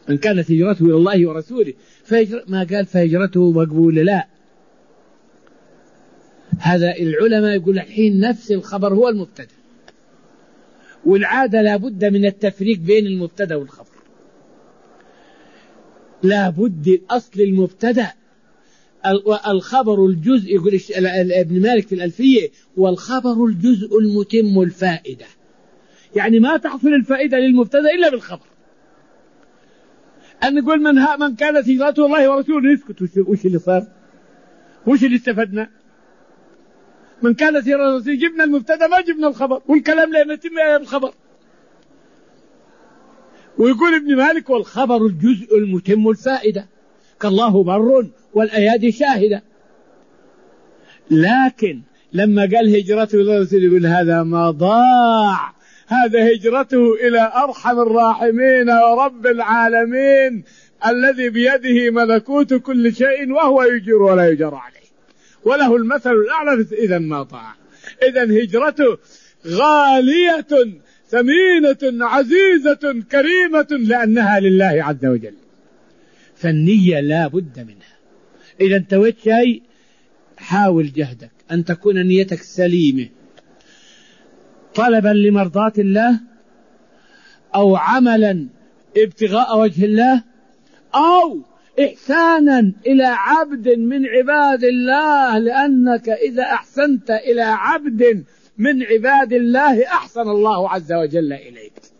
من كانت هجرته إلى الله ورسوله ما قال فهجرته مقبولة، لا. هذا العلماء يقول الحين نفس الخبر هو المبتدأ، والعادة لا بد من التفريق بين المبتدأ والخبر. لا بد الأصل المبتدأ، الخبر الجزء، يقول ابن مالك في الألفية: والخبر الجزء المتم الفائدة. يعني ما تحصل الفائدة للمبتدأ إلا بالخبر. أن نقول من كانت هجرته الله ورسوله، نسكت، وش اللي صار؟ وش اللي استفدنا؟ من كانت هجرته، جبنا المبتدأ ما جبنا الخبر، والكلام لا يتم إلا بالخبر. ويقول ابن مالك: والخبر الجزء المتم الفائدة، كالله بر والأيادي شاهدة. لكن لما قال هجرته إلى رسول، يقول هذا ما ضاع، هذا هجرته إلى أرحم الراحمين ورب العالمين الذي بيده ملكوت كل شيء وهو يجير ولا يجار عليه وله المثل الأعلى، إذا ما ضاع. إذا هجرته غالية ثمينة عزيزة كريمة لأنها لله عز وجل. فالنية لا بد منها. إذا انتويت شيء حاول جهدك أن تكون نيتك سليمة، طلبا لمرضاة الله، أو عملا ابتغاء وجه الله، أو إحسانا إلى عبد من عباد الله، لأنك إذا أحسنت إلى عبد من عباد الله أحسن الله عز وجل إليك.